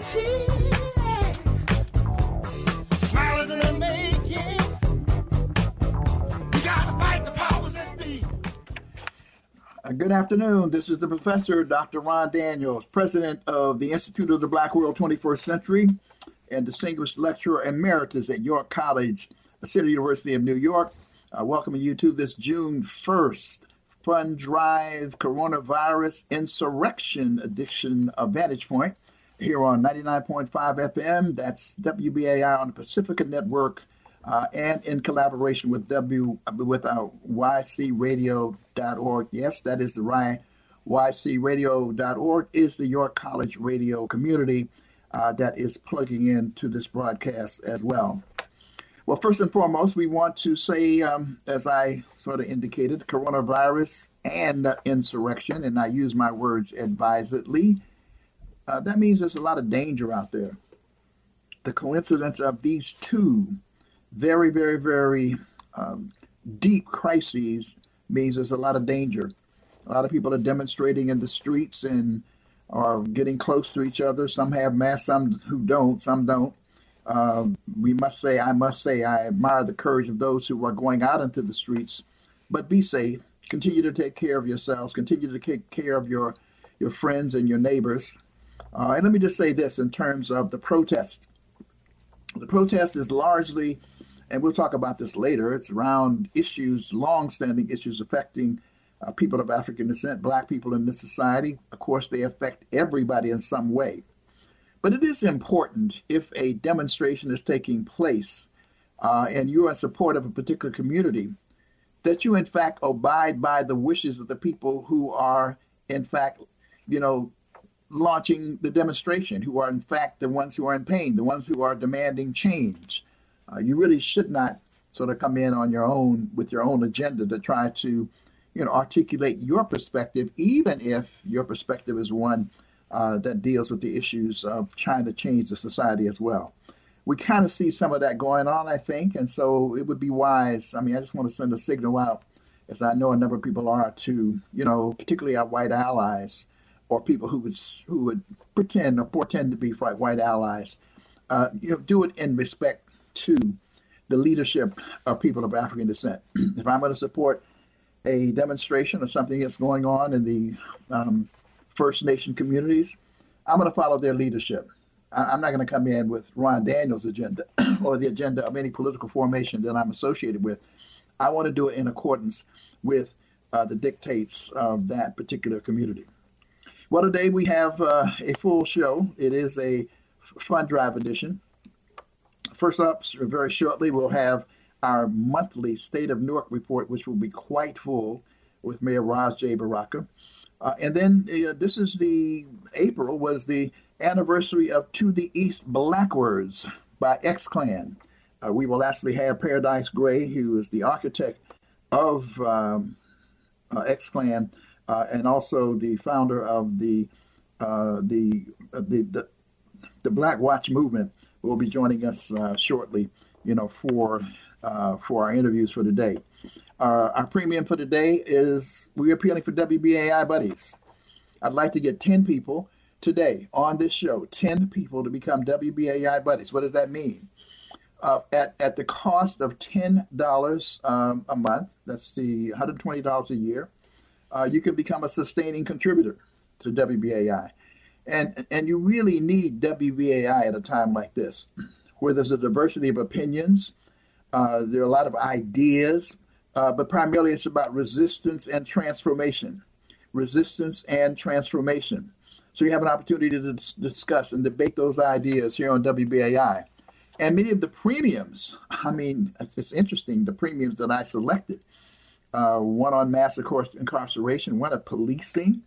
Smile is in the making. We gotta fight the powers that be. Good afternoon. This is the professor, Dr. Ron Daniels, president of the Institute of the Black World 21st Century and distinguished lecturer emeritus at York College, City University of New York. Welcoming you to this June 1st Fund Drive Coronavirus Insurrection Edition of Vantage Point here on 99.5 FM. That's WBAI on the Pacifica Network and in collaboration with our YCRadio.org. Yes, that is the YCRadio.org is the York College radio community that is plugging into this broadcast as well. Well, first and foremost, we want to say, as I sort of indicated, coronavirus and insurrection, and I use my words advisedly. That means there's a lot of danger out there. The coincidence of these two very, very, very deep crises means there's a lot of danger. A lot of people are demonstrating in the streets and are getting close to each other. Some have masks, some who don't, some don't. I must say, I admire the courage of those who are going out into the streets. But be safe. Continue to take care of yourselves. Continue to take care of your friends and your neighbors. And let me just say this in terms of the protest. The protest is largely, and we'll talk about this later, it's around issues, long-standing issues affecting people of African descent, Black people in this society. Of course, they affect everybody in some way. But it is important if a demonstration is taking place and you're in support of a particular community, that you, in fact, abide by the wishes of the people who are, in fact, launching the demonstration, who are, in fact, the ones who are in pain, the ones who are demanding change. You really should not sort of come in on your own with your own agenda to try to, articulate your perspective, even if your perspective is one that deals with the issues of trying to change the society as well. We kind of see some of that going on, I think, and so it would be wise. I just want to send a signal out, as I know a number of people are, to, particularly our white allies or people who would pretend or portend to be white allies. Do it in respect to the leadership of people of African descent. If I'm going to support a demonstration or something that's going on in the First Nation communities, I'm going to follow their leadership. I'm not going to come in with Ron Daniels' agenda or the agenda of any political formation that I'm associated with. I want to do it in accordance with the dictates of that particular community. Well, today we have a full show. It is a Fund Drive edition. First up, very shortly, we'll have our monthly State of Newark report, which will be quite full with Mayor Ras J. Baraka. And then this is April was the anniversary of To the East Black Words by X-Clan. We will actually have Paradise Gray, who is the architect of X-Clan, and also the founder of the Black Watch movement, will be joining us shortly, for our interviews for today. Our premium for today is we're appealing for WBAI buddies. I'd like to get 10 people today on this show, 10 people to become WBAI buddies. What does that mean? At the cost of $10 a month, that's the $120 a year, you can become a sustaining contributor to WBAI. And you really need WBAI at a time like this, where there's a diversity of opinions. There are a lot of ideas, but primarily it's about resistance and transformation. Resistance and transformation. So you have an opportunity to discuss and debate those ideas here on WBAI. And many of the premiums, it's interesting, the premiums that I selected, one on mass incarceration, one on policing.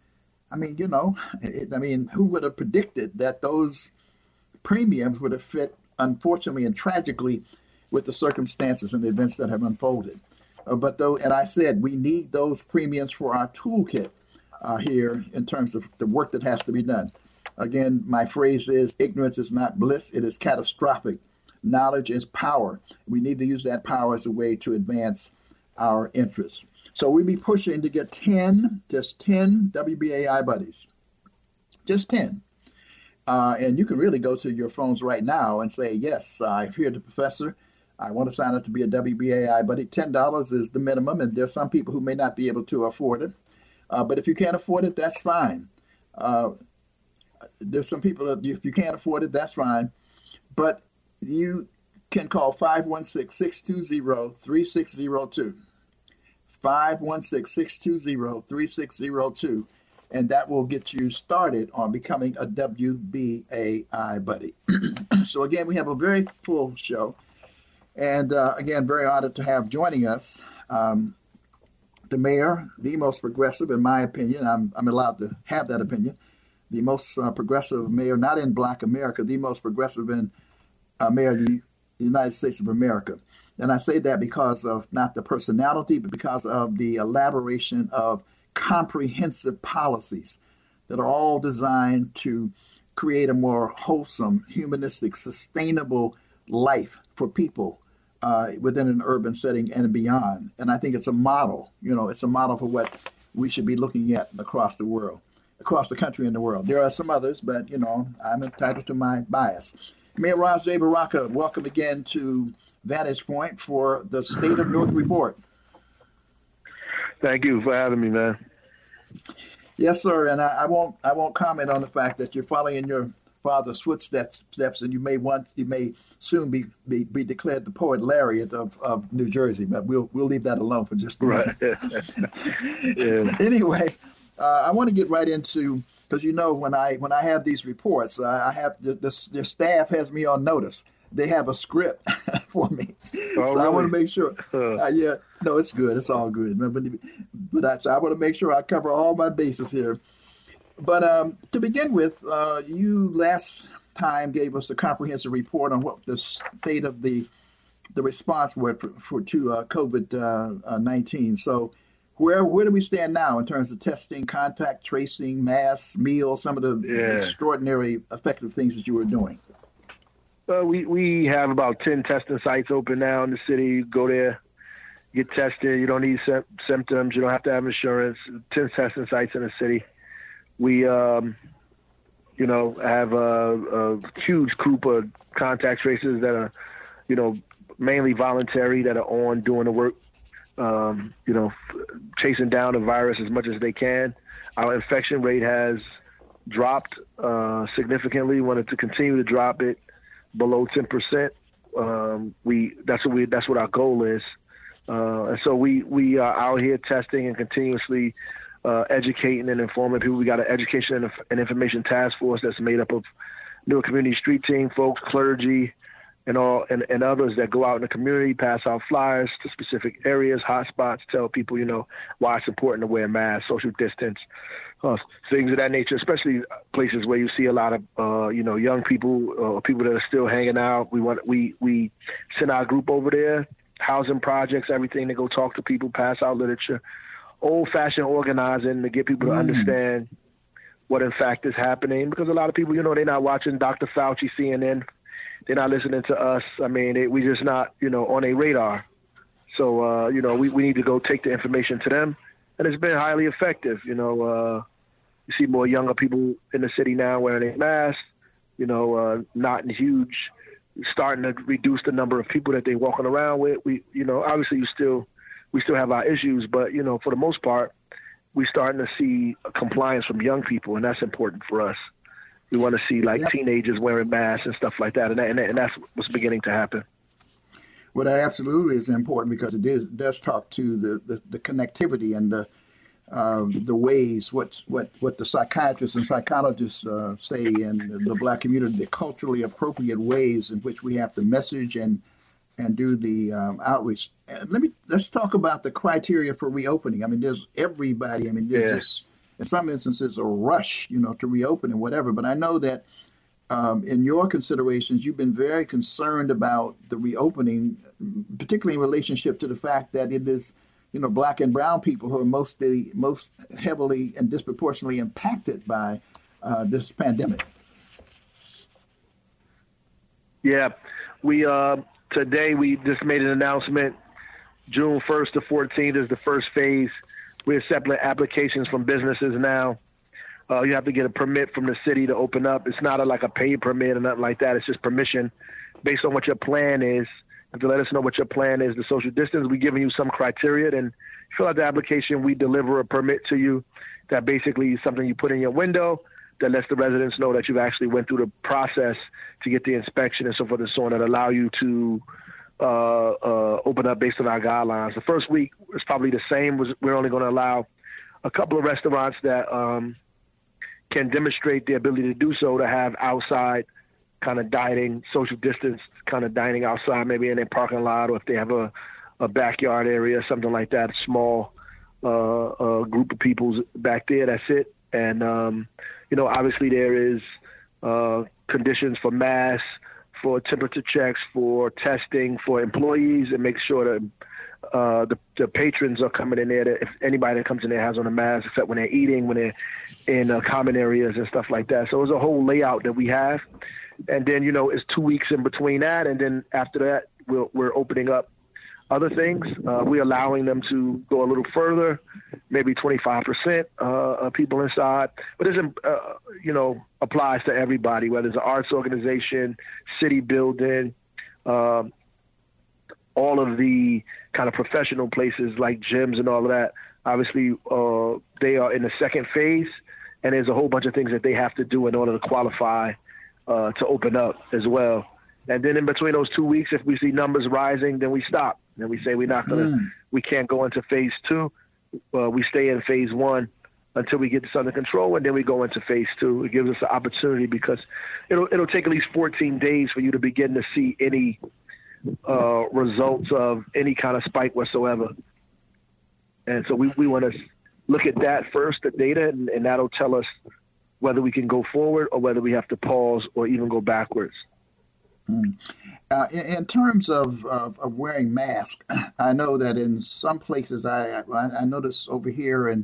Who would have predicted that those premiums would have fit, unfortunately and tragically, with the circumstances and the events that have unfolded. And I said, we need those premiums for our toolkit here in terms of the work that has to be done. Again, my phrase is, ignorance is not bliss, it is catastrophic. Knowledge is power. We need to use that power as a way to advance our interests. So we'll be pushing to get just 10 WBAI buddies. Just 10. And you can really go to your phones right now and say, yes, I've heard the professor. I want to sign up to be a WBAI buddy. $10 is the minimum, and there's some people who may not be able to afford it. But if you can't afford it, that's fine. There's some people that if you can't afford it, that's fine. But you can call 516-620-3602. 516-620-3602. And that will get you started on becoming a WBAI buddy. So again, we have a very full show. And again, very honored to have joining us the mayor, the most progressive, in my opinion. I'm allowed to have that opinion. The most progressive mayor, not in Black America, the most progressive in mayor of the United States of America. And I say that because of not the personality, but because of the elaboration of comprehensive policies that are all designed to create a more wholesome, humanistic, sustainable life for people within an urban setting and beyond. And I think it's a model, it's a model for what we should be looking at across the world, across the country and the world. There are some others, but, I'm entitled to my bias. Mayor Ras J. Baraka, welcome again to Vantage Point for the State of North Report. Thank you for having me, man. Yes, sir. And I won't comment on the fact that you're following in your father's footsteps, and you may soon be declared the poet laureate of New Jersey. But we'll leave that alone for just a minute. Yeah. Anyway, I want to get right into, because when I have these reports, I have the staff has me on notice. They have a script for me. Oh, so really? I want to make sure. No, it's good. It's all good. But I want to make sure I cover all my bases here. But to begin with, you last time gave us a comprehensive report on what the state of the response was to COVID-19. So where do we stand now in terms of testing, contact tracing, masks, meals, some of the extraordinary effective things that you were doing? We have about 10 testing sites open now in the city. You go there, get tested. You don't need symptoms. You don't have to have insurance. 10 testing sites in the city. We, have a huge group of contact tracers that are, mainly voluntary, that are on doing the work, chasing down the virus as much as they can. Our infection rate has dropped significantly. We wanted to continue to drop it below 10%. That's what our goal is. And so we are out here testing and continuously educating and informing people. We got an education and information task force that's made up of Newark Community Street Team folks, clergy, and others that go out in the community, pass out flyers to specific areas, hotspots, tell people, why it's important to wear masks, social distance, things of that nature, especially places where you see a lot of, young people, people that are still hanging out. We send our group over there, housing projects, everything, to go talk to people, pass out literature, old-fashioned organizing to get people to understand what in fact is happening. Because a lot of people, they're not watching Dr. Fauci, CNN. They're not listening to us. I mean, we just not, on a radar. So, we need to go take the information to them. And it's been highly effective. You see more younger people in the city now wearing a mask, not in huge, starting to reduce the number of people that they're walking around with. Obviously we still have our issues, but, for the most part, we're starting to see compliance from young people, and that's important for us. We want to see teenagers wearing masks and stuff like that, and that's what's beginning to happen. Well, that absolutely is important because it does talk to the connectivity and the ways what the psychiatrists and psychologists say in the Black community, the culturally appropriate ways in which we have to message and do the outreach. Let's talk about the criteria for reopening. I mean, there's everybody. I mean, there's just, in some instances, a rush, to reopen and whatever. But I know that in your considerations, you've been very concerned about the reopening, particularly in relationship to the fact that it is, Black and brown people who are most heavily and disproportionately impacted by this pandemic. Yeah, today we just made an announcement. June 1st to 14th is the first phase. We're accepting applications from businesses now. You have to get a permit from the city to open up. It's not like a paid permit or nothing like that. It's just permission based on what your plan is. You have to let us know what your plan is. The social distance, we're giving you some criteria. Then fill out the application. We deliver a permit to you that basically is something you put in your window that lets the residents know that you've actually went through the process to get the inspection and so forth and so on, that allow you to open up based on our guidelines. The first week is probably the same. We're only going to allow a couple of restaurants that can demonstrate the ability to do so, to have outside kind of dining, social distance kind of dining outside, maybe in their parking lot, or if they have a backyard area, something like that, a small group of people back there, that's it. And, obviously there is conditions for masks, for temperature checks, for testing for employees, and make sure that the patrons are coming in there, that if anybody that comes in there has on a mask, except when they're eating, when they're in common areas and stuff like that. So there's a whole layout that we have. And then, it's 2 weeks in between that. And then after that, we're opening up other things. We're allowing them to go a little further, maybe 25% of people inside. But it applies to everybody, whether it's an arts organization, city building, all of the kind of professional places like gyms and all of that. Obviously, they are in the second phase, and there's a whole bunch of things that they have to do in order to qualify to open up as well. And then in between those 2 weeks, if we see numbers rising, then we stop. Then we say we can't go into phase 2. We stay in phase 1 until we get this under control, and then we go into phase 2. It gives us an opportunity because it'll take at least 14 days for you to begin to see any results of any kind of spike whatsoever. And so we want to look at that first, the data, and that'll tell us whether we can go forward or whether we have to pause or even go backwards. In terms of wearing masks, I know that in some places, I noticed over here in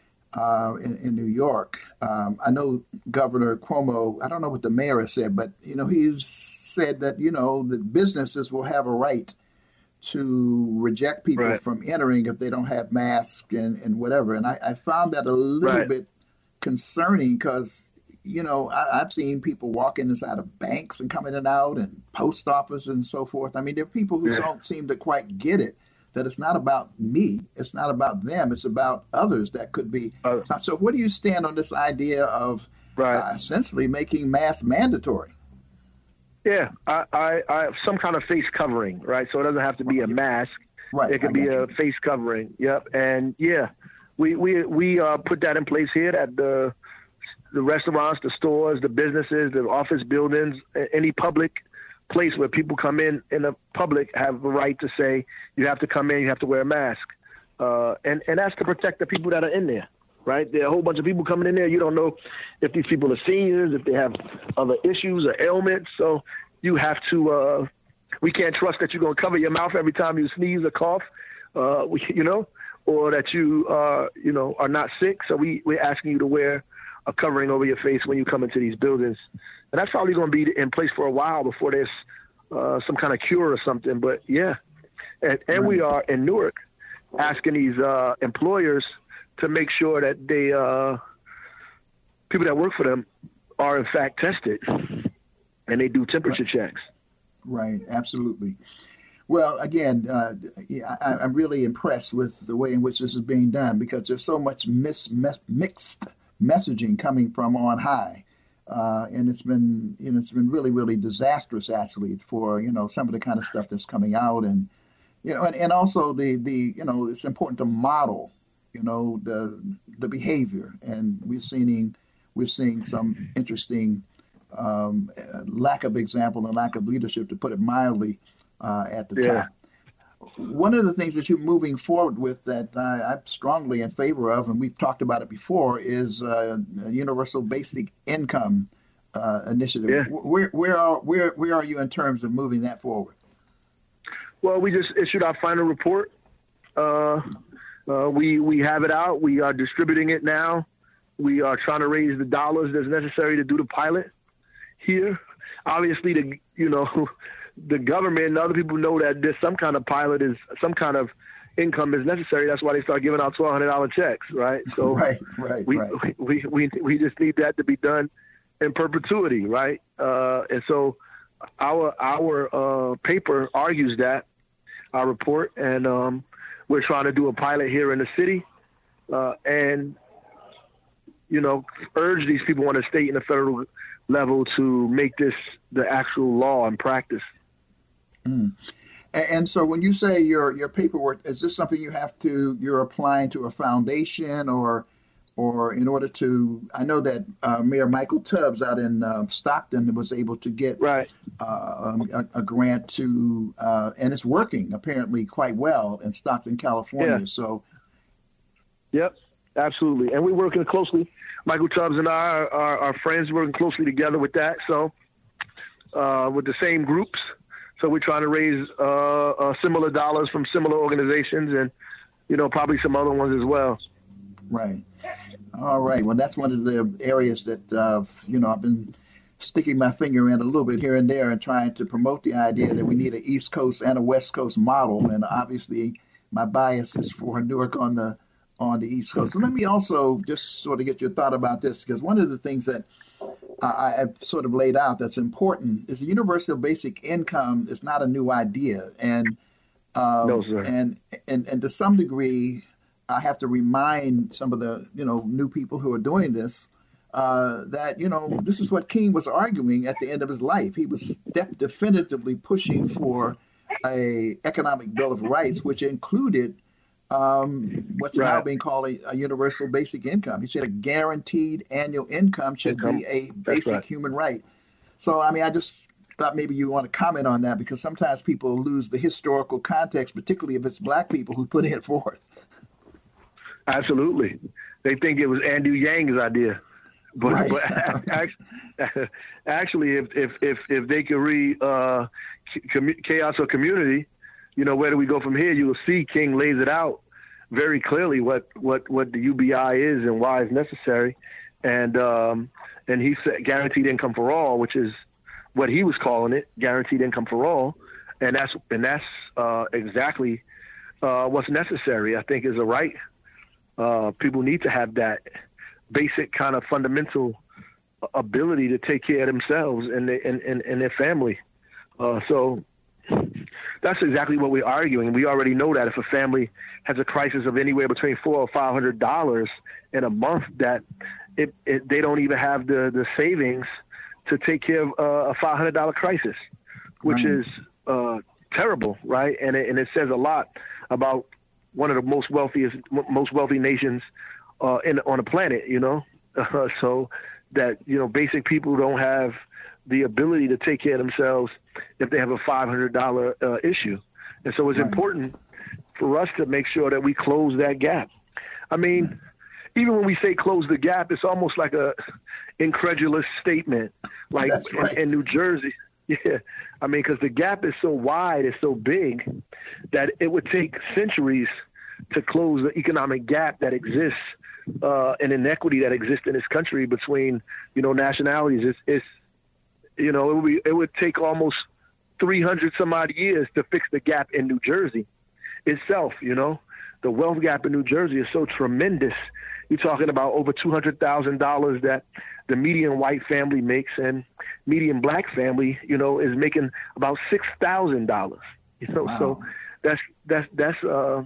New York, I know Governor Cuomo, I don't know what the mayor has said, but, he's said that, that businesses will have a right to reject people from entering if they don't have masks and whatever. And I found that a little bit concerning because, I've seen people walking inside of banks and coming in and out and post office and so forth. I mean, there are people who don't seem to quite get it, that it's not about me. It's not about them. It's about others that could be. So where do you stand on this idea of essentially making masks mandatory? Yeah, I some kind of face covering, right? So it doesn't have to be a mask. Right. It could be a face covering. Yep. And we put that in place here at the restaurants, the stores, the businesses, the office buildings, any public place where people come in the public have the right to say, you have to come in, you have to wear a mask. And that's to protect the people that are in there, right? There are a whole bunch of people coming in there. You don't know if these people are seniors, if they have other issues or ailments. So you have to, we can't trust that you're going to cover your mouth every time you sneeze or cough, or that you, are not sick. So we're asking you to wear a covering over your face when you come into these buildings. And that's probably going to be in place for a while before there's some kind of cure or something. But and we are in Newark asking these employers to make sure that they people that work for them are in fact tested and they do temperature checks. Right, absolutely. Well, again, I'm really impressed with the way in which this is being done because there's so much mixed messaging coming from on high. And it's been really, really disastrous actually for, some of the kind of stuff that's coming out and also the it's important to model, the behavior. And we're seeing some interesting lack of example and lack of leadership, to put it mildly, at the top. One of the things that you're moving forward with that I'm strongly in favor of, and we've talked about it before, is a universal basic income initiative. Yeah. Where are you in terms of moving that forward? Well, we just issued our final report. We have it out. We are distributing it now. We are trying to raise the dollars that's necessary to do the pilot here. Obviously, the government and other people know that there's some kind of pilot is some kind of, income is necessary. That's why they start giving out $1,200 checks, right? So right. we just need that to be done in perpetuity, right? And so our paper argues that, our report, and we're trying to do a pilot here in the city, and urge these people on the state and the federal level to make this the actual law and practice. Mm. And so when you say your paperwork, is this something you're applying to a foundation or in order to, I know that Mayor Michael Tubbs out in Stockton was able to get right. A grant to, and it's working apparently quite well in Stockton, California. Yeah. So. Yep, absolutely. And we're working closely. Michael Tubbs and I are friends, working closely together with that. So with the same groups. So we're trying to raise similar dollars from similar organizations and, probably some other ones as well. Right. All right. Well, that's one of the areas that, I've been sticking my finger in a little bit here and there and trying to promote the idea that we need an East Coast and a West Coast model. And obviously my bias is for Newark on the East Coast. But let me also just sort of get your thought about this, because one of the things that I've sort of laid out that's important is the universal basic income is not a new idea. And, no, sir. And to some degree, I have to remind some of the, new people who are doing this, that, this is what King was arguing at the end of his life. He was definitively pushing for a economic bill of rights, which included what's now being called a universal basic income. He said a guaranteed annual income should be a basic human right. So, I just thought maybe you want to comment on that, because sometimes people lose the historical context, particularly if it's Black people who put it forth. Absolutely. They think it was Andrew Yang's idea. But, right. but actually, if they could read Chaos or Community, where do we go from here? You will see King lays it out very clearly what the UBI is and why it's necessary, and he said guaranteed income for all, which is what he was calling it, guaranteed income for all, and that's exactly what's necessary. I think is a right. People need to have that basic kind of fundamental ability to take care of themselves and their family. So that's exactly what we're arguing. We already know that if a family has a crisis of anywhere between $400 or $500 in a month, that they don't even have the savings to take care of a $500 crisis, which is terrible, right? And it says a lot about one of the most wealthy nations on the planet, so that, basic people don't have the ability to take care of themselves if they have a $500 issue. And so it's important for us to make sure that we close that gap. Even when we say close the gap, it's almost like a incredulous statement, like in New Jersey. Yeah. Because the gap is so wide, it's so big that it would take centuries to close the economic gap that exists, and inequity that exists in this country between, nationalities. It would take almost 300 some odd years to fix the gap in New Jersey itself. The wealth gap in New Jersey is so tremendous. You're talking about over $200,000 that the median white family makes, and median Black family, is making about $6,000. Wow. So that's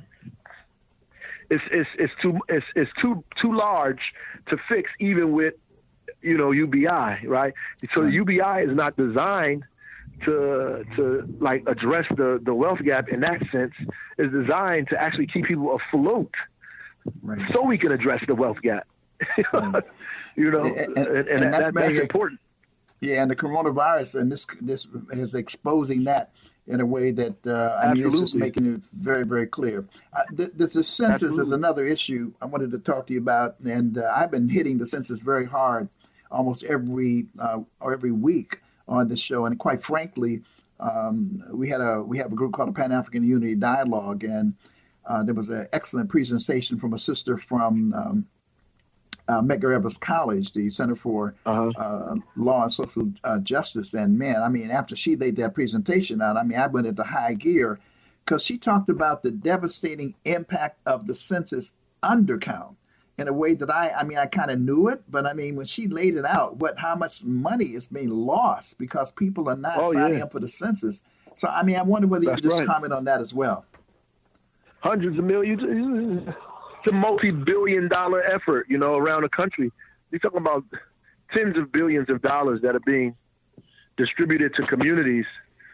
it's too large to fix, even with UBI, right? So the UBI is not designed to like address the wealth gap in that sense. It's designed to actually keep people afloat, so we can address the wealth gap. And that's very important. Yeah, and the coronavirus and this is exposing that in a way that it's just making it very, very clear. The census is another issue I wanted to talk to you about, and I've been hitting the census very hard, almost every week on this show. And quite frankly, we have a group called the Pan African Unity Dialogue, and there was an excellent presentation from a sister from Medgar Evers College, the Center for Law and Social Justice. And man, after she laid that presentation out, I went into high gear, because she talked about the devastating impact of the census undercount in a way that I kind of knew it, but I mean, when she laid it out, how much money is being lost because people are not signing up for the census. So, I mean, I wonder whether you could just comment on that as well. Hundreds of millions. It's a multi-billion-dollar effort, around the country. You're talking about tens of billions of dollars that are being distributed to communities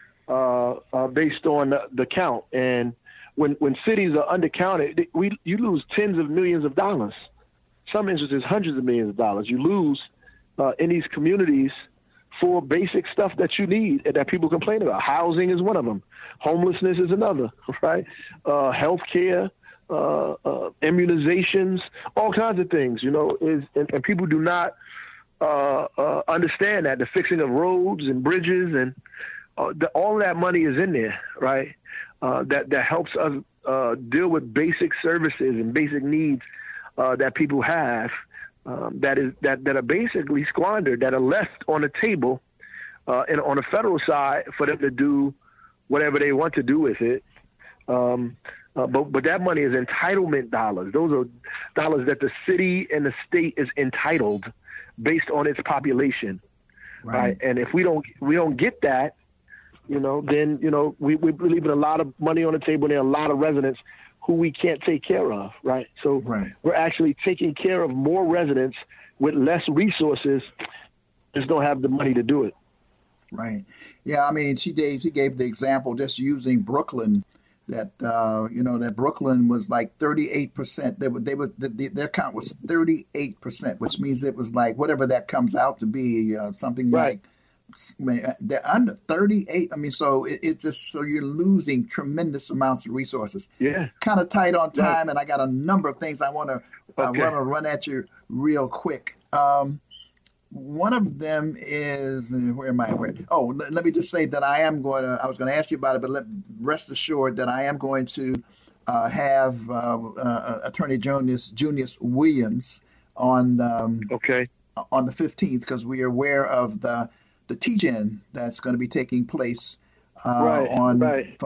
based on the count. And when cities are undercounted, you lose tens of millions of dollars. Some instances, hundreds of millions of dollars. You lose in these communities for basic stuff that you need and that people complain about. Housing is one of them. Homelessness is another, right? Healthcare, immunizations, all kinds of things, and people do not understand that the fixing of roads and bridges and all that money is in there, right? That helps us deal with basic services and basic needs that people have that are basically squandered, that are left on the table and on the federal side for them to do whatever they want to do with it. But that money is entitlement dollars. Those are dollars that the city and the state is entitled based on its population, right? And if we don't get that, then we're leaving a lot of money on the table. And there are a lot of residents who we can't take care of, right? So we're actually taking care of more residents with less resources, just don't have the money to do it. Right. Yeah. I mean, she gave the example just using Brooklyn. That that Brooklyn was like 38%. Their count was 38%, which means it was like whatever that comes out to be, something like they're under 38. I mean, so you're losing tremendous amounts of resources. Yeah, kind of tight on time, and I got a number of things I want to run at you real quick. One of them is, where am I? Let me just say that I was going to ask you about it, but rest assured that I am going to have Attorney Junius Williams on the 15th, because we are aware of the TGen that's going to be taking place from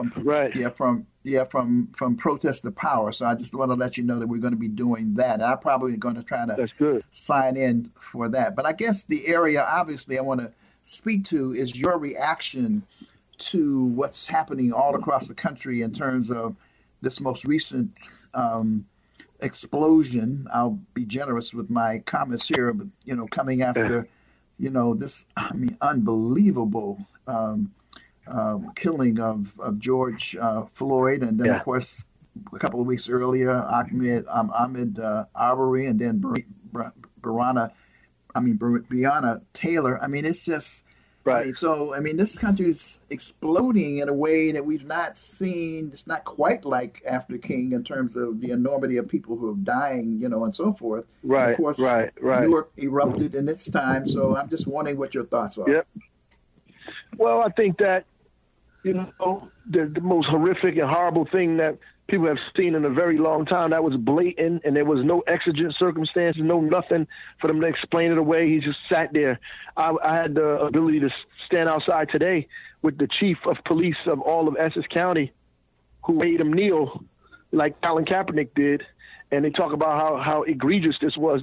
Protest to Power. So I just want to let you know that we're going to be doing that. I'm probably going to try to sign in for that. But I guess the area, obviously, I want to speak to is your reaction to what's happening all across the country in terms of this most recent explosion. I'll be generous with my comments here, but, coming after, this, unbelievable killing of George Floyd, and then of course a couple of weeks earlier Ahmaud Arbery, and then Breonna Taylor. I mean, it's just this country is exploding in a way that we've not seen. It's not quite like after King in terms of the enormity of people who are dying, and so forth. And of course, Newark erupted in its time. So I'm just wondering what your thoughts are. Yep. Well, I think that, the most horrific and horrible thing that people have seen in a very long time, that was blatant, and there was no exigent circumstances, no nothing for them to explain it away. He just sat there. I had the ability to stand outside today with the chief of police of all of Essex County, who made him kneel like Colin Kaepernick did, and they talk about how egregious this was.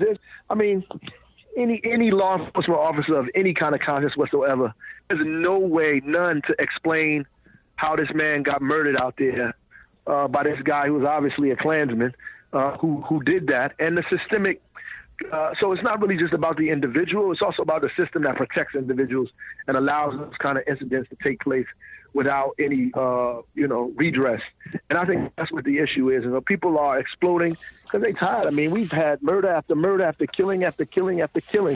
Any law enforcement officer of any kind of conscience whatsoever, there's no way, none, to explain how this man got murdered out there by this guy who was obviously a Klansman who did that. And the systemic, so it's not really just about the individual, it's also about the system that protects individuals and allows those kind of incidents to take place without any, redress. And I think that's what the issue is. And people are exploding because they're tired. I mean, we've had murder after murder after killing after killing after killing,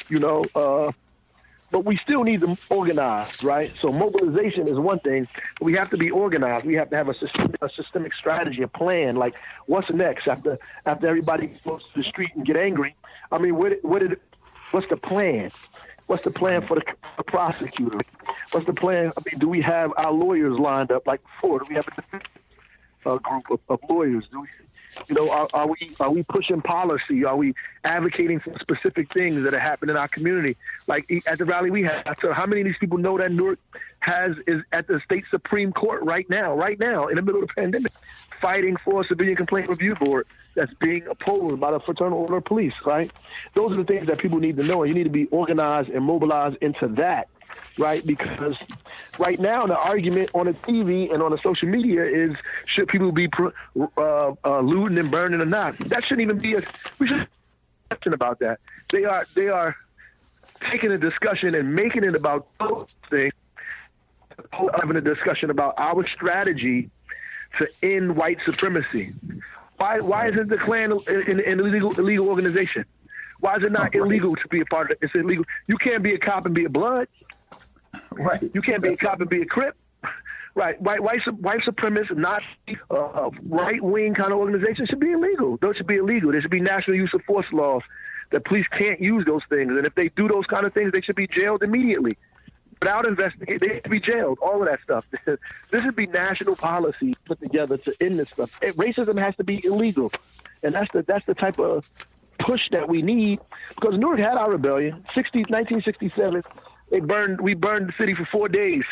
but we still need to organize, right? So mobilization is one thing. But we have to be organized. We have to have a systemic strategy, a plan. Like, what's next after everybody goes to the street and get angry? I mean, what's the plan? What's the plan for the prosecutor? What's the plan? I mean, do we have our lawyers lined up like before? Do we have a group of lawyers? You know, are we pushing policy? Are we advocating for specific things that are happening in our community? Like at the rally we had, so how many of these people know that Newark is at the state Supreme Court right now, in the middle of the pandemic, fighting for a civilian complaint review board that's being opposed by the Fraternal Order of Police, right? Those are the things that people need to know, and you need to be organized and mobilized into that, right? Because right now the argument on the TV and on the social media is, should people be looting and burning or not? That shouldn't even be we should question about that. They are taking a discussion and making it about those things, having a discussion about our strategy to end white supremacy. Why isn't the Klan an illegal organization? Why is it not illegal to be a part of it? It's illegal. You can't be a cop and be a blood. Right. You can't be a cop and be a Crip. Right. White supremacist, not right-wing kind of organization should be illegal. Those should be illegal. There should be national use of force laws. The police can't use those things. And if they do those kind of things, they should be jailed immediately. Without investigating, they should be jailed, all of that stuff. This should be national policy put together to end this stuff. Racism has to be illegal. And that's the type of push that we need, because Newark had our rebellion. 1967, we burned the city for 4 days.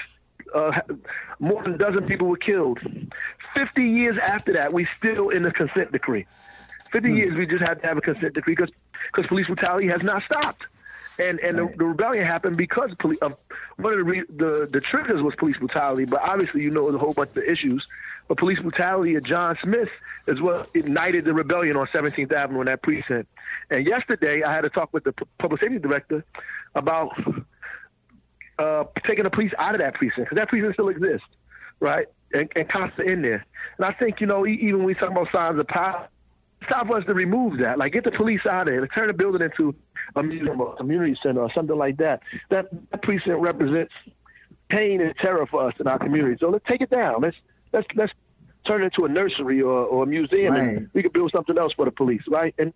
More than a dozen people were killed. 50 years after that, we still in the consent decree. 50 years we just had to have a consent decree because police brutality has not stopped. And right. the rebellion happened because of one of the triggers was police brutality, but obviously you know a whole bunch of issues. But police brutality at John Smith is what ignited the rebellion on 17th Avenue in that precinct. And yesterday I had a talk with the public safety director about taking the police out of that precinct, because that precinct still exists, right? And cops are in there. And I think, even when we talk about signs of power, it's time for us to remove that. Like, get the police out of there. Turn the building into a museum or a community center or something like that. That precinct represents pain and terror for us in our community. So let's take it down. Let's turn it into a nursery or a museum, right. And we can build something else for the police, right? And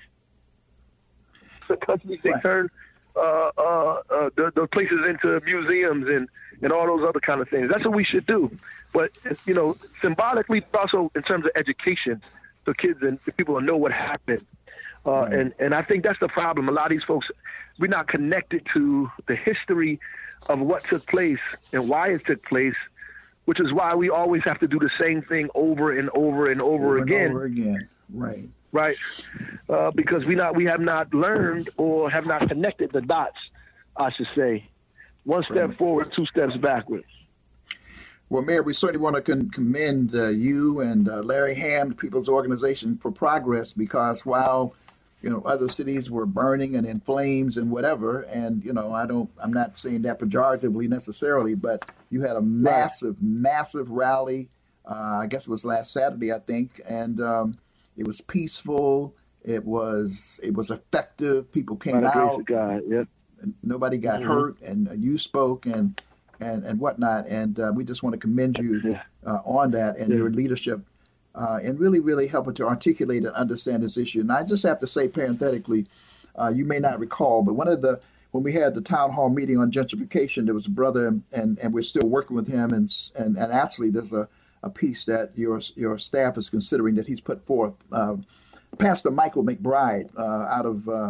the countries, they turn the places into museums and all those other kind of things. That's what we should do. But, symbolically, also in terms of education, so kids and people will know what happened. Right. And I think that's the problem. A lot of these folks, we're not connected to the history of what took place and why it took place, which is why we always have to do the same thing over and over and over again. Over again, right. Right, because we have not learned or have not connected the dots, I should say. One step forward, 2 steps backwards. Well, Mayor, we certainly want to commend you and Larry Hamm, People's Organization for Progress, because while other cities were burning and in flames and whatever, and I'm not saying that pejoratively necessarily, but you had a massive rally. I guess it was last Saturday, I think, and it was peaceful. It was effective. People came out. God, yep. Nobody got hurt, and you spoke and whatnot. And we just want to commend you on that and your leadership and really, really helping to articulate and understand this issue. And I just have to say parenthetically, you may not recall, but when we had the town hall meeting on gentrification, there was a brother, and we're still working with him. And actually, there's a piece that your staff is considering that he's put forth. Pastor Michael McBride out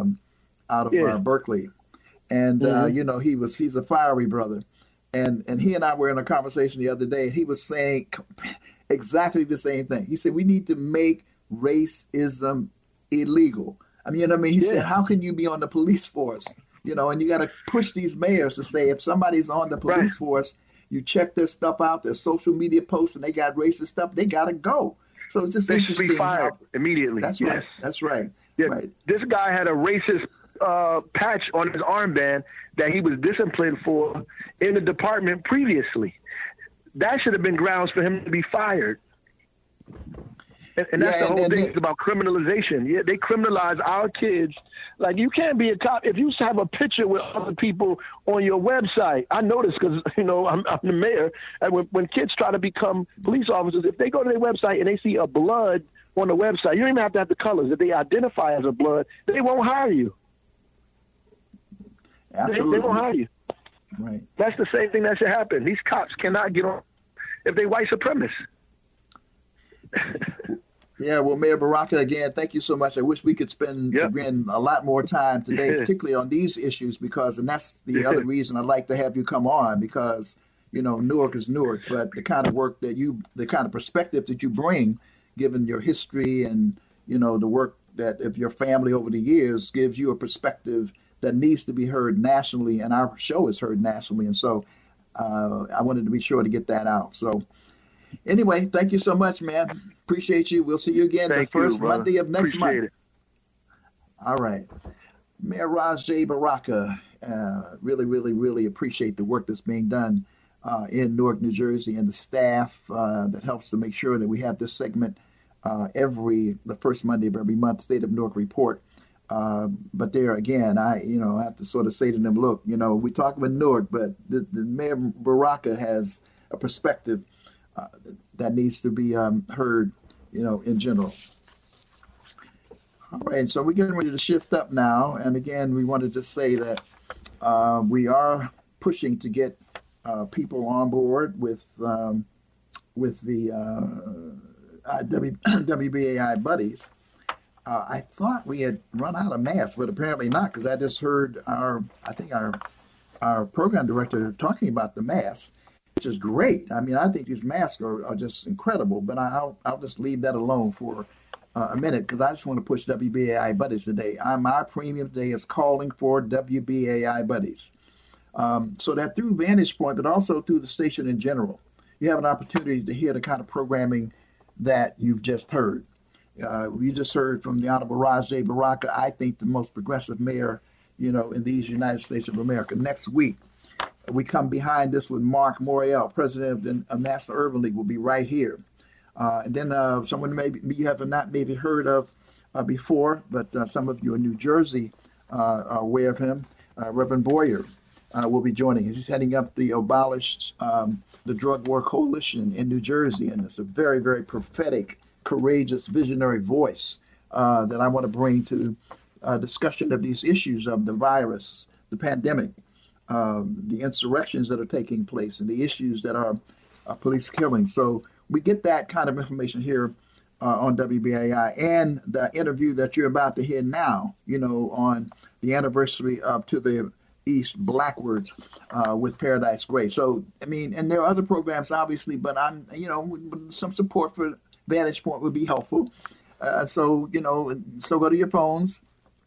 of Berkeley, and he's a fiery brother, and he and I were in a conversation the other day, and he was saying exactly the same thing. He said we need to make racism illegal. I mean, he said, how can you be on the police force? And you got to push these mayors to say if somebody's on the police force, you check their stuff out, their social media posts, and they got racist stuff, they got to go. So it's just interesting. They should be fired immediately. That's right. That's right. Yeah, right. This guy had a racist patch on his armband that he was disciplined for in the department previously. That should have been grounds for him to be fired. And that's the whole thing about criminalization. Yeah, they criminalize our kids. Like, you can't be a cop if you have a picture with other people on your website. I know this because, I'm the mayor. And when kids try to become police officers, if they go to their website and they see a blood on the website, you don't even have to have the colors. If they identify as a blood, they won't hire you. Absolutely. They won't hire you. Right. That's the same thing that should happen. These cops cannot get on if they white supremacists. Yeah, well, Mayor Baraka, again, thank you so much. I wish we could spend, Yep. again, a lot more time today, particularly on these issues, and that's the other reason I'd like to have you come on, because, Newark is Newark, but the kind of work the kind of perspective that you bring, given your history and, the work that of your family over the years, gives you a perspective that needs to be heard nationally, and our show is heard nationally. And so I wanted to be sure to get that out. So anyway, thank you so much, man. Appreciate you. We'll see you again Thank the first you, brother. Monday of next Appreciate month. it. All right. Mayor Ras J. Baraka, really, really, really appreciate the work that's being done in Newark, New Jersey, and the staff that helps to make sure that we have this segment the first Monday of every month, State of Newark Report. But there again, I have to sort of say to them, look, we talk about Newark, but the Mayor Baraka has a perspective that needs to be heard, in general. All right, so we're getting ready to shift up now. And again, we wanted to say that we are pushing to get people on board with the WBAI buddies. I thought we had run out of masks, but apparently not, because I just heard our program director talking about the masks, which is great. I mean, I think these masks are just incredible, but I'll just leave that alone for a minute, because I just want to push WBAI buddies today. My premium today is calling for WBAI buddies. So that through Vantage Point, but also through the station in general, you have an opportunity to hear the kind of programming that you've just heard. We just heard from the Honorable Ras J. Baraka, I think the most progressive mayor, in these United States of America. Next week, we come behind this with Mark Morial, president of the National Urban League, will be right here. And then someone maybe you have not maybe heard of before, but some of you in New Jersey are aware of him. Reverend Boyer will be joining us. He's heading up the Abolish the Drug War Coalition in New Jersey, and it's a very, very prophetic, courageous, visionary voice that I want to bring to discussion of these issues of the virus, the pandemic, the insurrections that are taking place, and the issues that are police killings. So we get that kind of information here on WBAI, and the interview that you're about to hear now, on the anniversary of To the East Blackwards with Paradise Gray. So, I mean, and there are other programs, obviously, but some support for Vantage Point would be helpful. So go to your phones.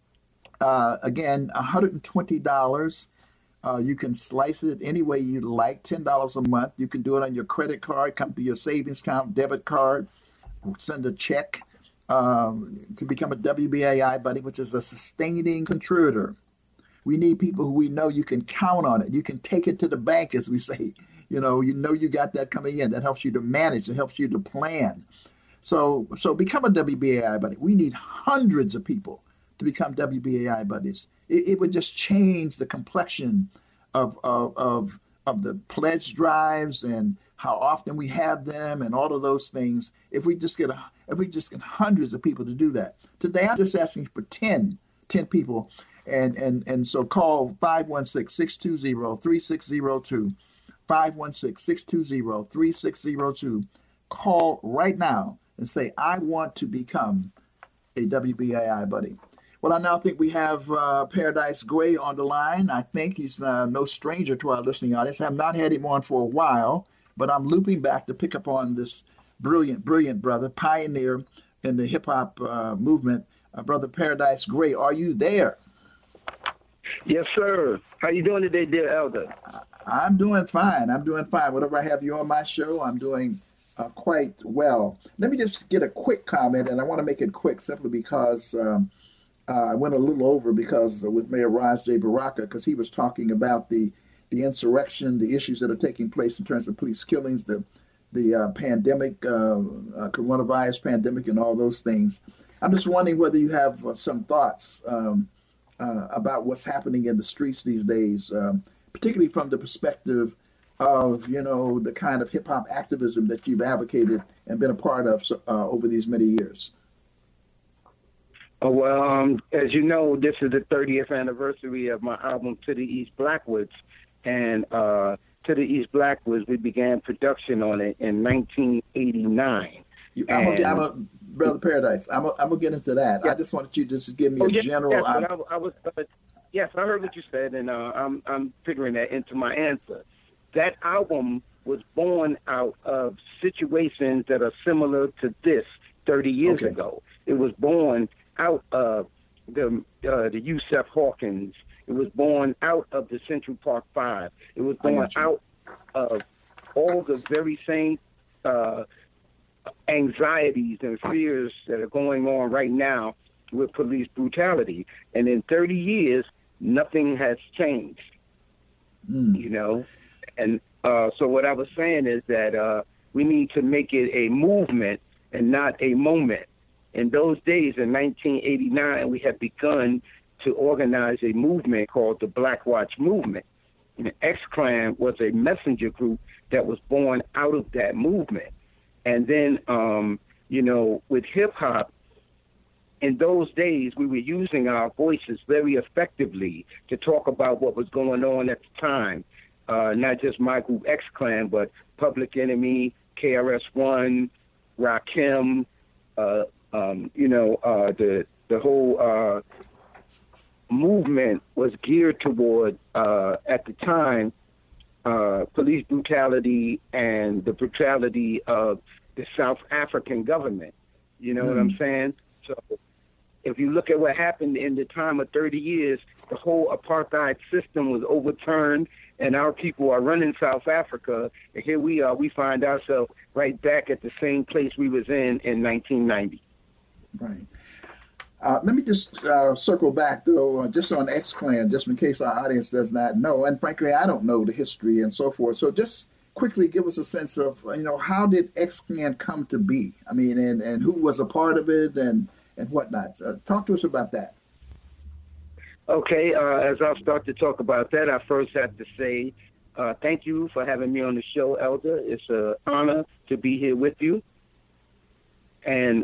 Again, $120. You can slice it any way you like, $10 a month. You can do it on your credit card, come through your savings account, debit card, send a check to become a WBAI buddy, which is a sustaining contributor. We need people who we know you can count on it. You can take it to the bank, as we say. You got that coming in. That helps you to manage. It helps you to plan. So become a WBAI buddy. We need hundreds of people to become WBAI buddies. It would just change the complexion of the pledge drives and how often we have them and all of those things. If we just get hundreds of people to do that. Today, I'm just asking for 10 people. And so call 516-620-3602, 516-620-3602. Call right now and say, I want to become a WBAI buddy. Well, I now think we have Paradise Gray on the line. I think he's no stranger to our listening audience. I have not had him on for a while, but I'm looping back to pick up on this brilliant brother, pioneer in the hip-hop movement, Brother Paradise Gray. Are you there? Yes, sir. How you doing today, dear elder? I'm doing fine. Whenever I have you on my show, I'm doing quite well. Let me just get a quick comment, and I want to make it quick simply because I went a little over because with Mayor Ras J. Baraka, because he was talking about the insurrection, the issues that are taking place in terms of police killings, the pandemic, coronavirus pandemic, and all those things. I'm just wondering whether you have some thoughts about what's happening in the streets these days, particularly from the perspective of, the kind of hip-hop activism that you've advocated and been a part of over these many years. Well, as you know, this is the 30th anniversary of my album, To the East Blackwoods. And To the East Blackwoods, we began production on it in 1989. Brother Paradise, I'm gonna get into that. I Yeah. just wanted you to just give me Oh, a yes, general. yes. But I was, yes, I heard what you said, and I'm figuring that into my answer. That album was born out of situations that are similar to this 30 years Okay. ago. It was born out of the Yusef Hawkins. It was born out of the Central Park Five. It was I born got you. out of all the very same anxieties and fears that are going on right now with police brutality. And in 30 years, nothing has changed, you know? And so what I was saying is that we need to make it a movement and not a moment. In those days, in 1989, we had begun to organize a movement called the Black Watch Movement. And X-Clan was a messenger group that was born out of that movement. And then, you know, with hip-hop, in those days, we were using our voices very effectively to talk about what was going on at the time. Not just my group X-Clan, but Public Enemy, KRS-One, Rakim, you know, the whole movement was geared toward, at the time, police brutality and the brutality of the South African government. You know what I'm saying? So if you look at what happened in the time of 30 years, the whole apartheid system was overturned and our people are running South Africa. And here we are, we find ourselves right back at the same place we was in 1990. Right. Let me just circle back, though, just on X-Clan, just in case our audience does not know. And frankly, I don't know the history and so forth. So just quickly give us a sense of, you know, how did X-Clan come to be? I mean, and who was a part of it and whatnot. Talk to us about that. Okay, as I'll start to talk about that, I first have to say thank you for having me on the show, Elder. It's an honor to be here with you. And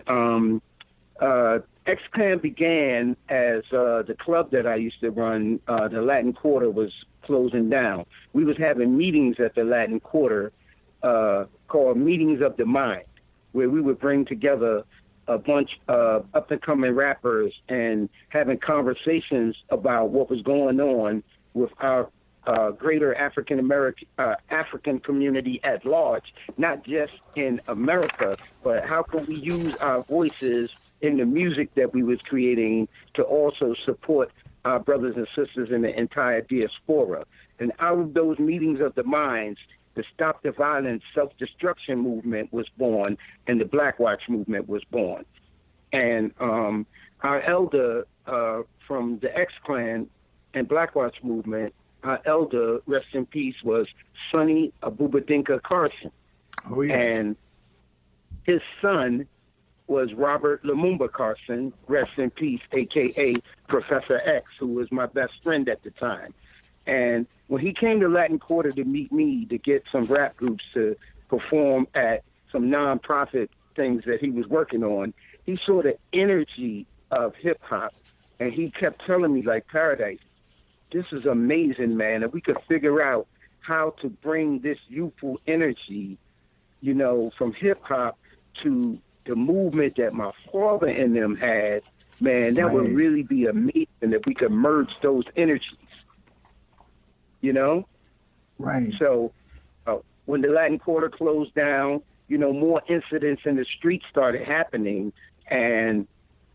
X-Clan began as the club that I used to run. The Latin Quarter was closing down. We was having meetings at the Latin Quarter called Meetings of the Mind, where we would bring together a bunch of up-and-coming rappers and having conversations about what was going on with our greater African community at large, not just in America, but how can we use our voices in the music that we was creating to also support our brothers and sisters in the entire diaspora. And out of those meetings of the minds, the Stop the Violence Self-Destruction movement was born, and the Black Watch movement was born. And our elder from the X-Clan and Black Watch movement, our elder, rest in peace, was Sonny Abubadinka Carson. Oh, yes. And his son was Robert Lumumba Carson, rest in peace, a.k.a. Professor X, who was my best friend at the time. And when he came to Latin Quarter to meet me to get some rap groups to perform at some nonprofit things that he was working on, he saw the energy of hip-hop, and he kept telling me, like, Paradise, this is amazing, man. If we could figure out how to bring this youthful energy, you know, from hip-hop to the movement that my father and them had, man, that would really be amazing if we could merge those energies, you know? Right. So when the Latin Quarter closed down, you know, more incidents in the streets started happening, and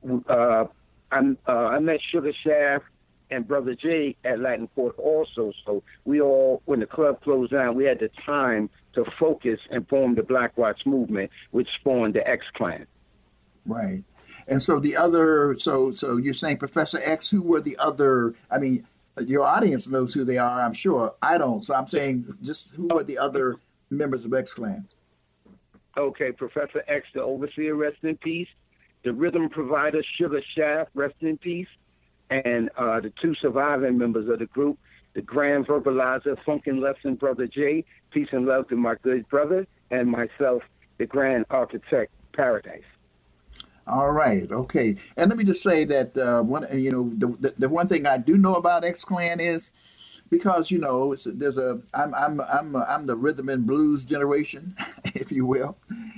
I met Sugar Shaft and Brother Jay at Latin Quarter also. So we all, when the club closed down, we had the time to focus and form the Black Watch movement, which spawned the X-Clan. Right. And so the other, so you're saying Professor X, who were the other, I mean, your audience knows who they are, I'm sure. I don't. So I'm saying just who were the other members of X-Clan? Okay, Professor X, the overseer, rest in peace. The rhythm provider, Sugar Shaft, rest in peace. And the two surviving members of the group, the grand verbalizer, Funkin' Lesson, Brother Jay, peace and love to my good brother, and myself, the grand architect, Paradise. All right. Okay. And let me just say that the one thing I do know about X-Clan is because, you know, I'm the rhythm and blues generation, if you will.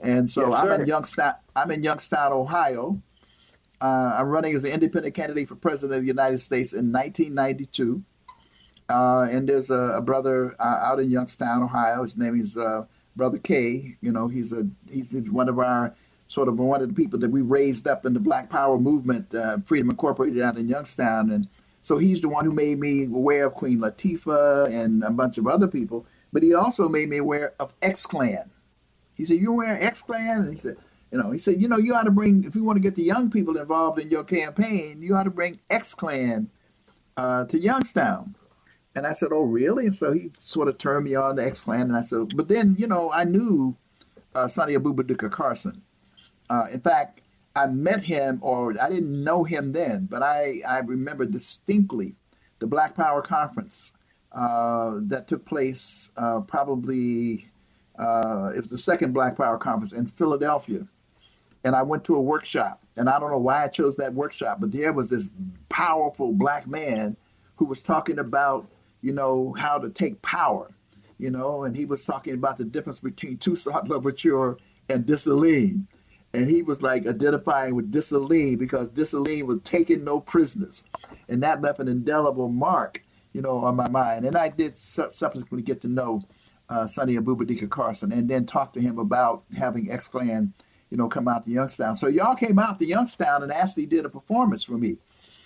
And so Yes, I'm in sir. Youngstown. I'm in Youngstown, Ohio. I'm running as an independent candidate for president of the United States in 1992. And there's a brother out in Youngstown, Ohio. His name is Brother K. You know, he's one of our sort of one of the people that we raised up in the Black Power movement, Freedom Incorporated out in Youngstown. And so he's the one who made me aware of Queen Latifah and a bunch of other people. But he also made me aware of X Clan. He said, "You aware of X Clan?" And he said, you ought to bring, if you want to get the young people involved in your campaign, you ought to bring X Clan to Youngstown. And I said, "Oh, really?" And so he sort of turned me on to X Clan. And I said, but then, I knew Sonny Abubakar Carson. In fact, I met him, or I didn't know him then, but I remember distinctly the Black Power Conference that took place probably, it was the second Black Power Conference in Philadelphia. And I went to a workshop. And I don't know why I chose that workshop, but there was this powerful black man who was talking about, how to take power, and he was talking about the difference between Toussaint Louverture and Dessalines. And he was like identifying with Dessalines because Dessalines was taking no prisoners. And that left an indelible mark, on my mind. And I did subsequently get to know Sonny Abubakar Carson and then talk to him about having X-Clan, come out to Youngstown. So y'all came out to Youngstown and actually did a performance for me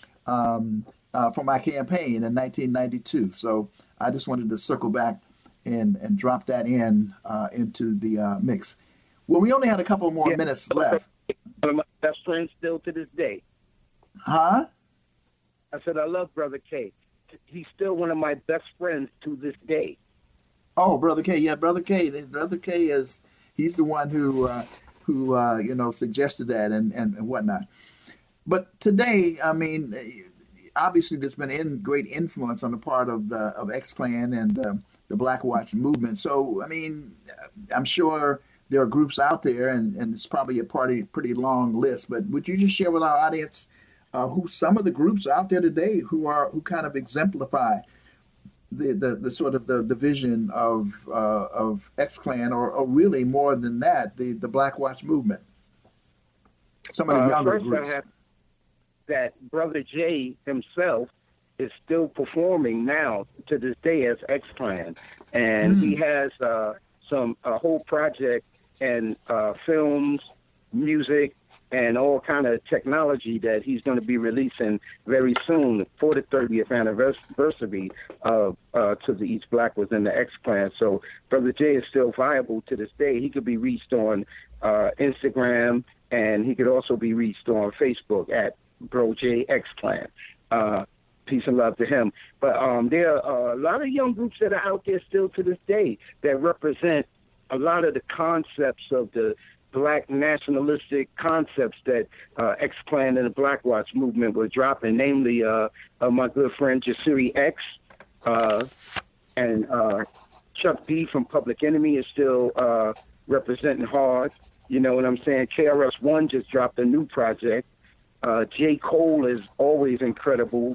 for my campaign in 1992. So I just wanted to circle back and drop that into the mix. Well, we only had a couple more minutes left. One of my best friends still to this day. Huh? I said, I love Brother K. He's still one of my best friends to this day. Oh, Brother K. Yeah, Brother K. Brother K he's the one who suggested that and whatnot. But today, I mean, obviously there's been great influence on the part of X-Clan and the Black Watch movement. So, I mean, I'm sure there are groups out there, and it's probably a pretty long list. But would you just share with our audience who some of the groups out there today who kind of exemplify the sort of the vision of X-Clan, or really more than that, the Black Watch movement? Some of the younger groups. That Brother J himself is still performing now to this day as X-Clan, and he has a whole project and films, music, and all kind of technology that he's going to be releasing very soon for the 30th anniversary of To the East Black Within the X-Clan. So Brother J is still viable to this day. He could be reached on Instagram, and he could also be reached on Facebook at Bro J X-Clan. Peace and love to him. But there are a lot of young groups that are out there still to this day that represent a lot of the concepts of the Black nationalistic concepts that X-Clan and the Black Watch movement were dropping, namely my good friend Jasiri X and Chuck D from Public Enemy is still representing hard. You know what I'm saying? KRS-One just dropped a new project. J. Cole is always incredible.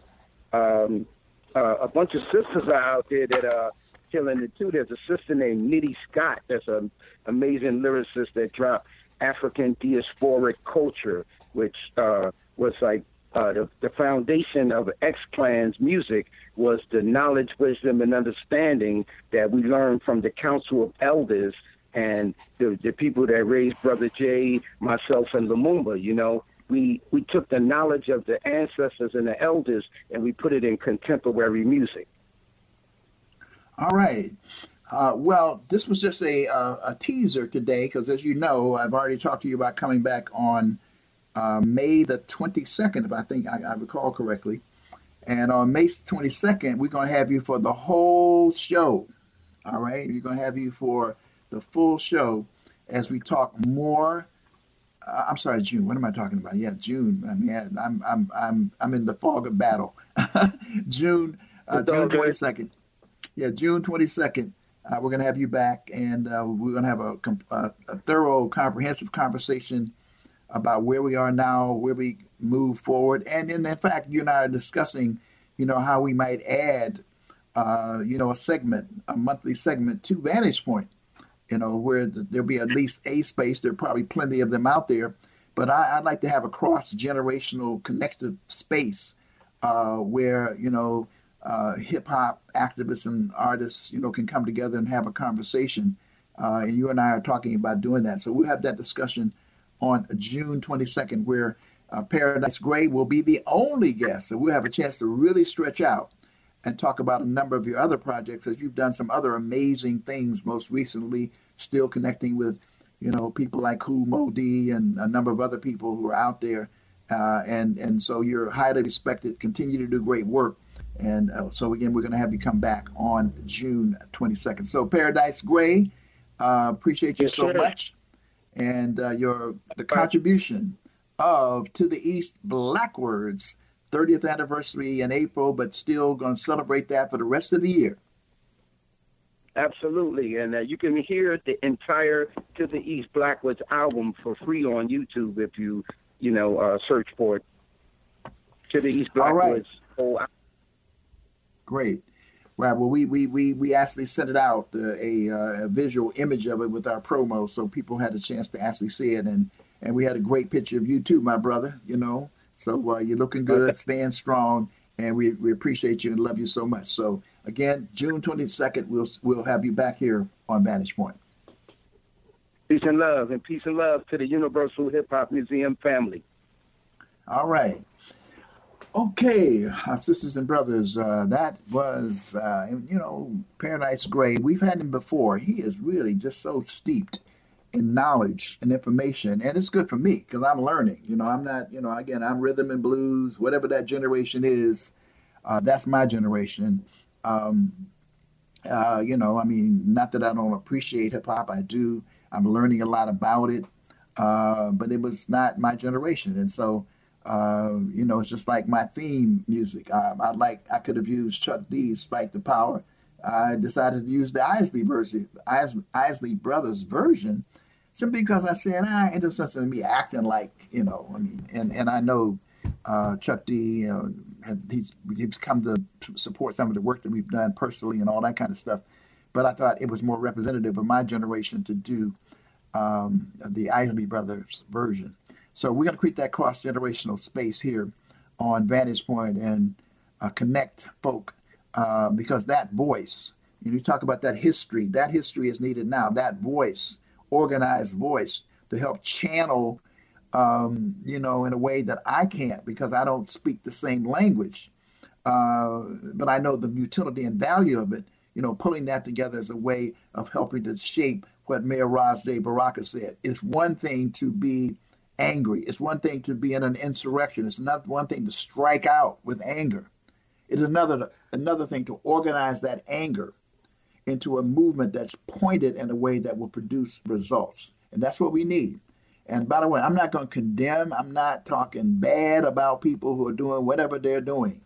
A bunch of sisters are out there that are killing it too. There's a sister named Nitty Scott that's an amazing lyricist that dropped African Diasporic Culture, which was like the foundation of X-Clan's music was the knowledge, wisdom, and understanding that we learned from the Council of Elders and the people that raised Brother J, myself, and Lumumba. You know, we took the knowledge of the ancestors and the elders and we put it in contemporary music. All right. Well, this was just a teaser today because, as you know, I've already talked to you about coming back on May the 22nd, if I think I recall correctly. And on May 22nd, we're going to have you for the whole show. All right. We're going to have you for the full show as we talk more. I'm sorry, June. What am I talking about? Yeah, June. I mean, I'm in the fog of battle. June 22nd. Yeah, June 22nd. We're going to have you back, and we're going to have a thorough, comprehensive conversation about where we are now, where we move forward, and in fact, you and I are discussing, how we might add, a monthly segment to Vantage Point. where there'll be at least a space. There are probably plenty of them out there, but I'd like to have a cross-generational connected space where, hip hop activists and artists, can come together and have a conversation. And you and I are talking about doing that. So we'll have that discussion on June 22nd, where Paradise Gray will be the only guest. So we'll have a chance to really stretch out and talk about a number of your other projects, as you've done some other amazing things, most recently still connecting with, people like Kool Moe Dee and a number of other people who are out there. And so you're highly respected, continue to do great work. And so again, we're going to have you come back on June 22nd. So Paradise Gray, appreciate you so much. And the contribution of To the East Blackwords 30th anniversary in April, but still going to celebrate that for the rest of the year. Absolutely. And you can hear the entire To the East Blackwords album for free on YouTube if you, search for it. To the East Blackwords. All right. Great. Right. Well, we actually sent it out, a visual image of it with our promo, so people had a chance to actually see it. And we had a great picture of you too, my brother, So you're looking good, staying strong, and we appreciate you and love you so much. So again, June 22nd, we'll have you back here on Vantage Point. Peace and love to the Universal Hip Hop Museum family. All right. Okay, sisters and brothers, that was, Paradise Gray. We've had him before. He is really just so steeped in knowledge and information, and it's good for me because I'm learning. I'm not, again, I'm rhythm and blues, whatever that generation is. That's my generation. Not that I don't appreciate hip hop, I do. I'm learning a lot about it, but it was not my generation, and so. It's just like my theme music. I could have used Chuck D's "Fight the Power." I decided to use the Isley Brothers version, simply because I said, ain't no sense in me acting like, and I know Chuck D. He's come to support some of the work that we've done personally and all that kind of stuff. But I thought it was more representative of my generation to do the Isley Brothers version. So we're going to create that cross-generational space here on Vantage Point and connect folk because that voice, you talk about that history is needed now. That voice, organized voice to help channel, in a way that I can't because I don't speak the same language. But I know the utility and value of it, pulling that together as a way of helping to shape what Mayor Rosday Baraka said. It's one thing to be angry. It's one thing to be in an insurrection. It's not one thing to strike out with anger. It is another thing to organize that anger into a movement that's pointed in a way that will produce results. And that's what we need. And by the way, I'm not going to condemn. I'm not talking bad about people who are doing whatever they're doing.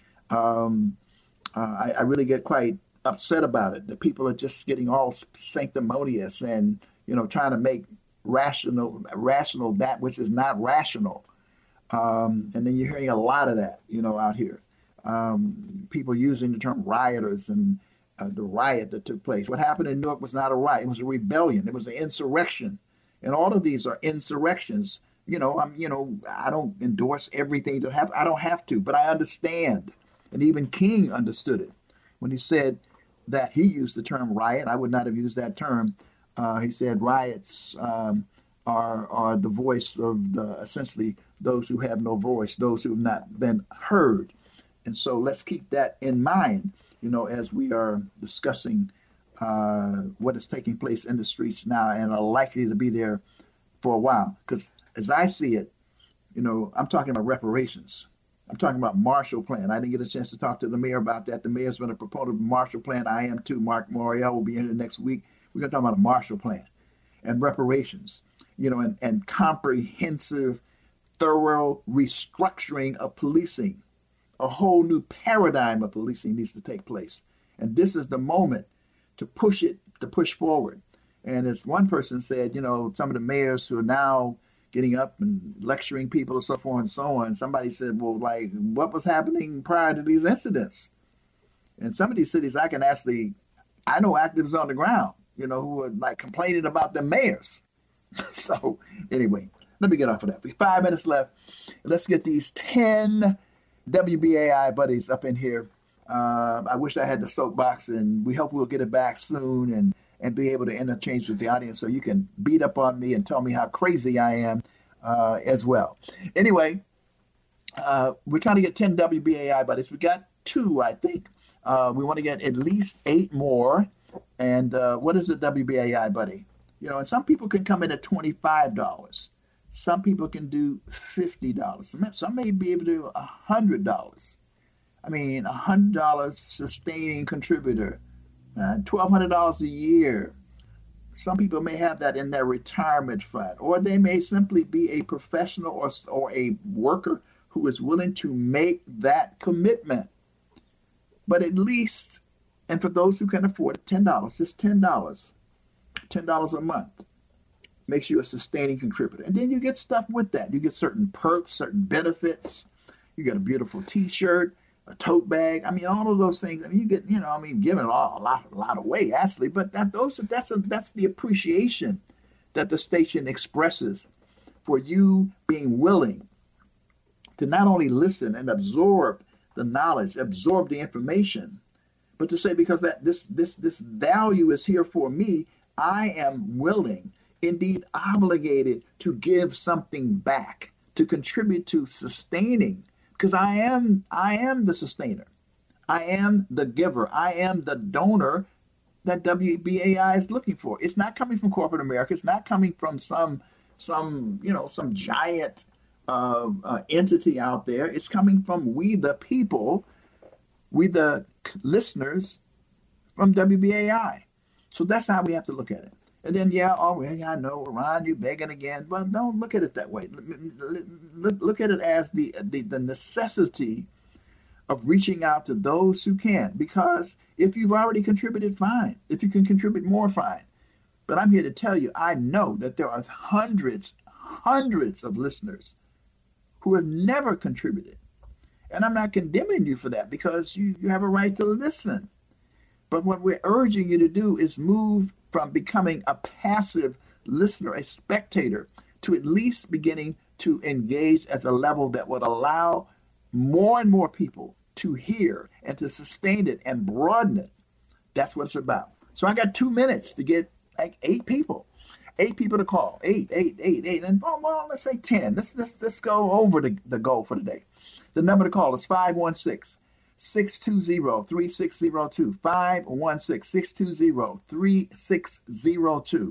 I really get quite upset about it. The people are just getting all sanctimonious and, trying to make rational that which is not rational. And then you're hearing a lot of that, out here. People using the term rioters and the riot that took place. What happened in Newark was not a riot. It was a rebellion. It was an insurrection. And all of these are insurrections. I don't endorse everything that happened. I don't have to, but I understand. And even King understood it when he said that he used the term riot. I would not have used that term. He said riots are the voice of essentially those who have no voice, those who have not been heard. And so let's keep that in mind, as we are discussing what is taking place in the streets now and are likely to be there for a while. Because as I see it, I'm talking about reparations. I'm talking about Marshall Plan. I didn't get a chance to talk to the mayor about that. The mayor's been a proponent of the Marshall Plan. I am too. Mark Morial will be here next week. We're going to talk about a Marshall Plan and reparations, and comprehensive, thorough restructuring of policing. A whole new paradigm of policing needs to take place. And this is the moment to push forward. And as one person said, some of the mayors who are now getting up and lecturing people and so forth and so on, somebody said, well, like, what was happening prior to these incidents? In some of these cities, I know activists on the ground. who are like complaining about the mayors. So anyway, let me get off of that. We 5 minutes left. Let's get these 10 WBAI buddies up in here. I wish I had the soapbox, and we hope we'll get it back soon and be able to interchange with the audience so you can beat up on me and tell me how crazy I am as well. Anyway, we're trying to get 10 WBAI buddies. We got 2, I think. We want to get at least 8 more. And what is a WBAI buddy? And some people can come in at $25. Some people can do $50. Some may be able to do $100. I mean, $100 sustaining contributor, $1,200 a year. Some people may have that in their retirement fund, or they may simply be a professional or a worker who is willing to make that commitment. But at least, and for those who can afford it, $10, just $10 a month makes you a sustaining contributor. And then you get stuff with that. You get certain perks, certain benefits. You get a beautiful T-shirt, a tote bag. I mean, all of those things. I mean, you get, giving a lot away, actually. But that's the appreciation that the station expresses for you being willing to not only listen and absorb the knowledge, absorb the information, but to say, because that this value is here for me, I am willing, indeed obligated, to give something back, to contribute to sustaining, because I am the sustainer. I am the giver. I am the donor that WBAI is looking for. It's not coming from corporate America. It's not coming from some giant entity out there. It's coming from we the people, we the listeners from WBAI. So that's how we have to look at it. And then, I know, Ron, you begging again. Well, don't look at it that way. Look at it as the necessity of reaching out to those who can. Because if you've already contributed, fine. If you can contribute more, fine. But I'm here to tell you, I know that there are hundreds of listeners who have never contributed. And I'm not condemning you for that, because you have a right to listen. But what we're urging you to do is move from becoming a passive listener, a spectator, to at least beginning to engage at a level that would allow more and more people to hear and to sustain it and broaden it. That's what it's about. So I got 2 minutes to get like 8 people. 8 people to call. 8. And let's say 10. Let's go over the goal for today. The number to call is 516-620-3602. 516-620-3602.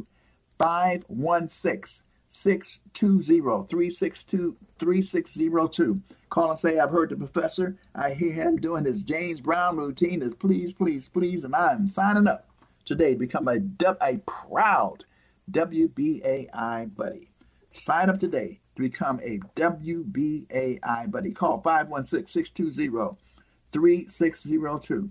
516-620-3602. Call and say, I've heard the professor. I hear him doing his James Brown routine. Is please, and I'm signing up today to become a proud WBAI buddy. Sign up today to become a WBAI buddy. Call 516-620-3602.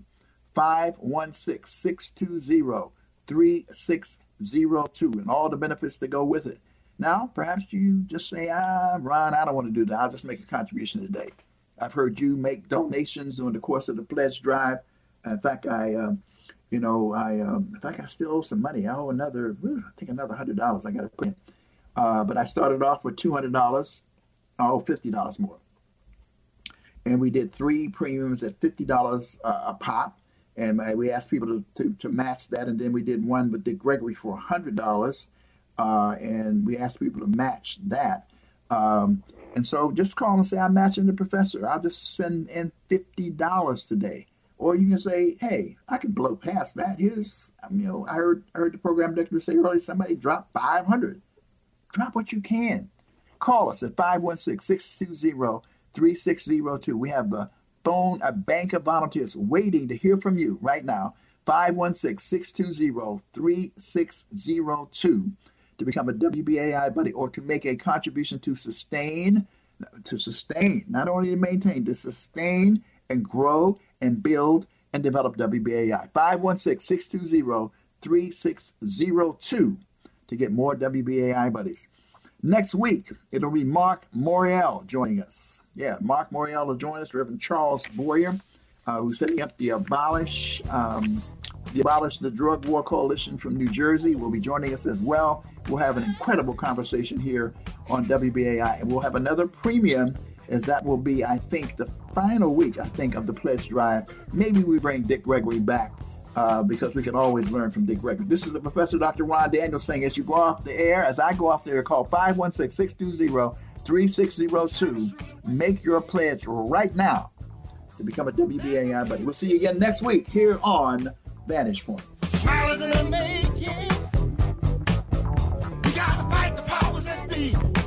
516-620-3602, and all the benefits that go with it. Now, perhaps you just say, Ron, I don't want to do that. I'll just make a contribution today. I've heard you make donations during the course of the pledge drive. In fact, I still owe some money. I owe another $100 I got to put in. But I started off with $200. I owe $50 more. And we did 3 premiums at $50 a pop. And we asked people to match that. And then we did one with Dick Gregory for $100. And we asked people to match that. And so just call and say, I'm matching the professor. I'll just send in $50 today. Or you can say, hey, I can blow past that. I heard the program director say earlier, somebody dropped $500. Drop what you can. Call us at 516-620-3602. We have a bank of volunteers waiting to hear from you right now. 516-620-3602 to become a WBAI buddy, or to make a contribution to sustain, not only to maintain, to sustain and grow and build and develop WBAI. 516-620-3602 to get more WBAI buddies. Next week, it'll be Mark Morial joining us. Yeah, Mark Morial will join us, Reverend Charles Boyer, who's setting up the the Abolish the Drug War Coalition from New Jersey, will be joining us as well. We'll have an incredible conversation here on WBAI, and we'll have another premium, as that will be, I think, the final week, of the pledge drive. Maybe we bring Dick Gregory back because we can always learn from Dick Gregory. This is the Professor Dr. Ron Daniels saying, as you go off the air, as I go off the air, call 516-620-3602. Make your pledge right now to become a WBAI buddy. We'll see you again next week here on Vantage Point. Smile is in the making. We gotta fight the powers that be.